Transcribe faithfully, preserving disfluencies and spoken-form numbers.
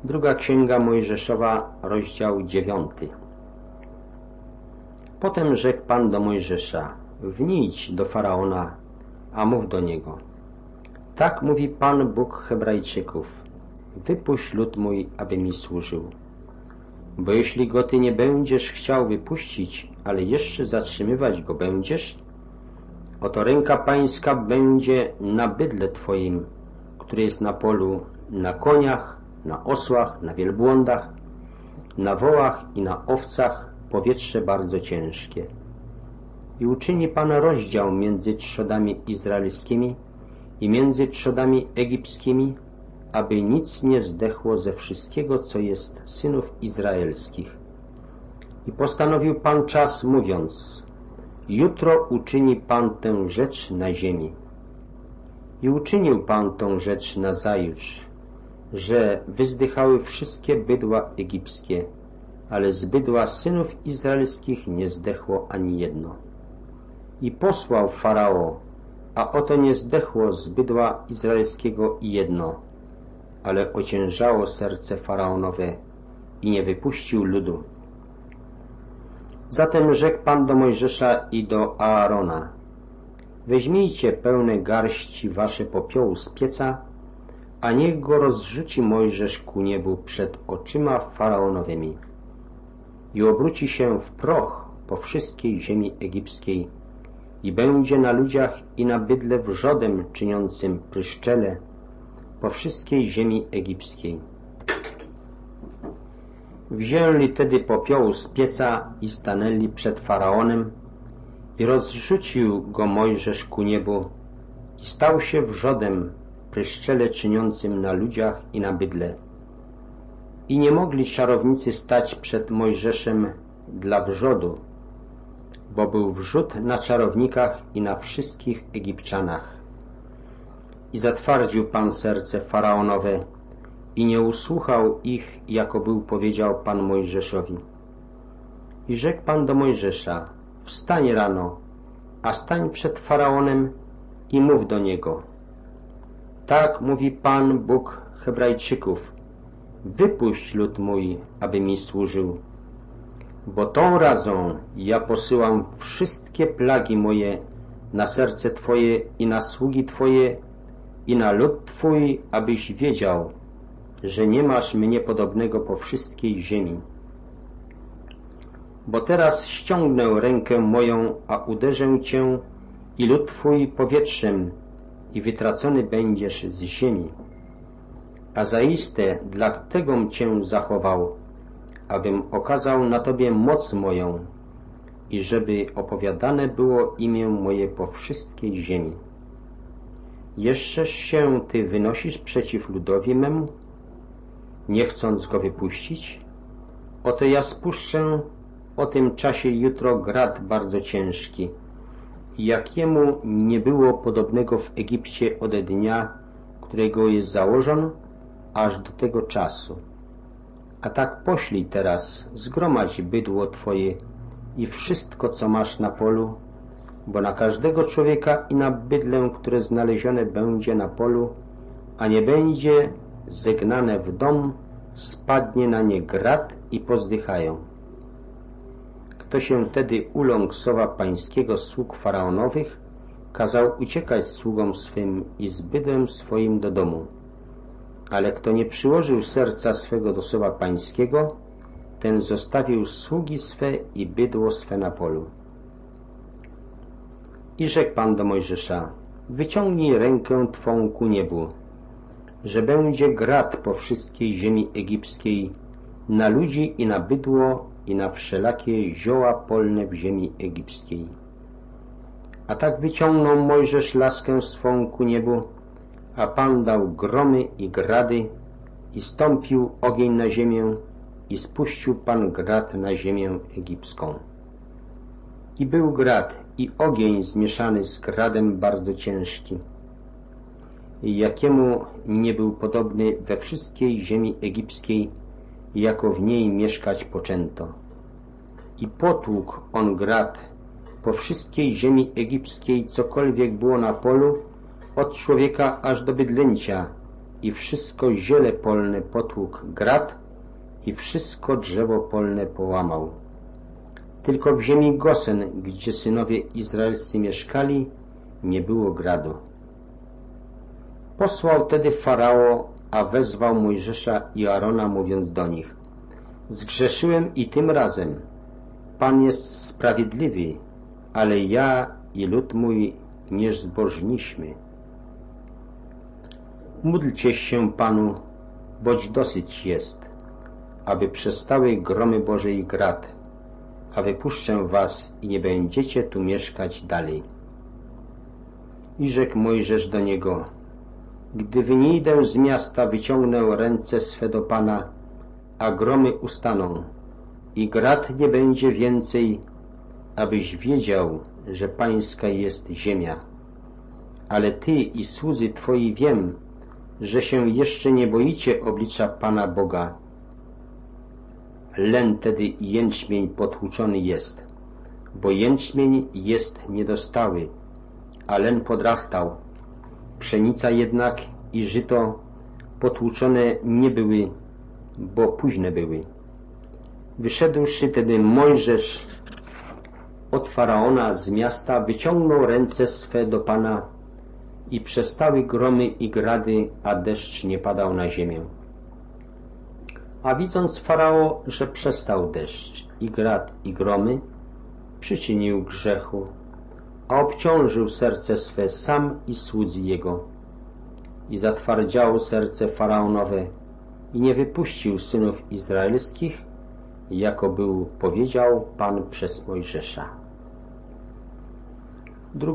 Druga Księga Mojżeszowa, rozdział dziewiąty. Potem rzekł Pan do Mojżesza: Wnidź do Faraona, a mów do niego: Tak mówi Pan, Bóg Hebrajczyków: Wypuść lud mój, aby mi służył. Bo jeśli go ty nie będziesz chciał wypuścić, ale jeszcze zatrzymywać go będziesz, oto ręka pańska będzie na bydle twoim, które jest na polu, na koniach, na osłach, na wielbłądach, na wołach i na owcach, powietrze bardzo ciężkie. I uczyni Pan rozdział między trzodami izraelskimi i między trzodami egipskimi, aby nic nie zdechło ze wszystkiego, co jest synów izraelskich. I postanowił Pan czas, mówiąc: Jutro uczyni Pan tę rzecz na ziemi. I uczynił Pan tę rzecz nazajutrz, że wyzdychały wszystkie bydła egipskie, ale z bydła synów izraelskich nie zdechło ani jedno. I posłał Farao, a oto nie zdechło z bydła izraelskiego i jedno, ale ociężało serce Faraonowe i nie wypuścił ludu. Zatem rzekł Pan do Mojżesza i do Aarona: Weźmijcie pełne garści wasze popiołu z pieca, a niech go rozrzuci Mojżesz ku niebu przed oczyma Faraonowymi i obróci się w proch po wszystkiej ziemi egipskiej i będzie na ludziach i na bydle wrzodem czyniącym pryszczele po wszystkiej ziemi egipskiej. Wzięli tedy popiołu z pieca i stanęli przed Faraonem i rozrzucił go Mojżesz ku niebu i stał się wrzodem pryszczele czyniącym na ludziach i na bydle. I nie mogli czarownicy stać przed Mojżeszem dla wrzodu, bo był wrzód na czarownikach i na wszystkich Egipczanach. I zatwardził Pan serce Faraonowe i nie usłuchał ich, jako był powiedział Pan Mojżeszowi. I rzekł Pan do Mojżesza: Wstań rano, a stań przed Faraonem i mów do niego: Tak mówi Pan, Bóg Hebrajczyków: Wypuść lud mój, aby mi służył. Bo tą razą ja posyłam wszystkie plagi moje na serce Twoje i na sługi Twoje i na lud Twój, abyś wiedział, że nie masz mnie podobnego po wszystkiej ziemi. Bo teraz ściągnę rękę moją, a uderzę Cię i lud Twój powietrzem i wytracony będziesz z ziemi. A zaiste dlategom Cię zachował, abym okazał na Tobie moc moją i żeby opowiadane było imię moje po wszystkiej ziemi. Jeszczeż się Ty wynosisz przeciw ludowi memu, nie chcąc go wypuścić? Oto ja spuszczę o tym czasie jutro grad bardzo ciężki, jakiemu nie było podobnego w Egipcie od dnia, którego jest założon, aż do tego czasu. A tak poślij teraz, zgromadź bydło Twoje i wszystko, co masz na polu, bo na każdego człowieka i na bydlę, które znalezione będzie na polu, a nie będzie zegnane w dom, spadnie na nie grad i pozdychają. Kto się tedy uląkł słowa pańskiego sług faraonowych, kazał uciekać sługom swym i z bydłem swoim do domu. Ale kto nie przyłożył serca swego do słowa pańskiego, ten zostawił sługi swe i bydło swe na polu. I rzekł Pan do Mojżesza: Wyciągnij rękę Twą ku niebu, że będzie grad po wszystkiej ziemi egipskiej, na ludzi i na bydło i na wszelakie zioła polne w ziemi egipskiej. A tak wyciągnął Mojżesz laskę swą ku niebu, a Pan dał gromy i grady i stąpił ogień na ziemię i spuścił Pan grad na ziemię egipską. I był grad i ogień zmieszany z gradem bardzo ciężki, jakiemu nie był podobny we wszystkiej ziemi egipskiej, jako w niej mieszkać poczęto. I potłukł on grad po wszystkiej ziemi egipskiej, cokolwiek było na polu, od człowieka aż do bydlęcia, i wszystko ziele polne potłukł grad i wszystko drzewo polne połamał. Tylko w ziemi Gosen, gdzie synowie izraelscy mieszkali, nie było gradu. Posłał tedy Farao, a wezwał Mojżesza i Arona, mówiąc do nich: zgrzeszyłem i tym razem. Pan jest sprawiedliwy, ale ja i lud mój nie zbożniśmy. Módlcie się Panu, boć dosyć jest, aby przestały gromy Boże i grad, a wypuszczę was i nie będziecie tu mieszkać dalej. I rzekł Mojżesz do niego: gdy wyjdę z miasta, wyciągnę ręce swe do Pana, a gromy ustaną i grad nie będzie więcej, abyś wiedział, że pańska jest ziemia. Ale ty i słudzy twoi wiem, że się jeszcze nie boicie oblicza Pana Boga. Len tedy i jęczmień potłuczony jest, bo jęczmień jest niedostały, a len podrastał. Pszenica jednak i żyto potłuczone nie były, bo późne były. Wyszedłszy tedy Mojżesz od Faraona z miasta, wyciągnął ręce swe do Pana i przestały gromy i grady, a deszcz nie padał na ziemię. A widząc Farao, że przestał deszcz i grad i gromy, przyczynił grzechu, a obciążył serce swe sam i słudzy jego. I zatwardziało serce Faraonowe i nie wypuścił synów izraelskich, jako był powiedział Pan przez Mojżesza.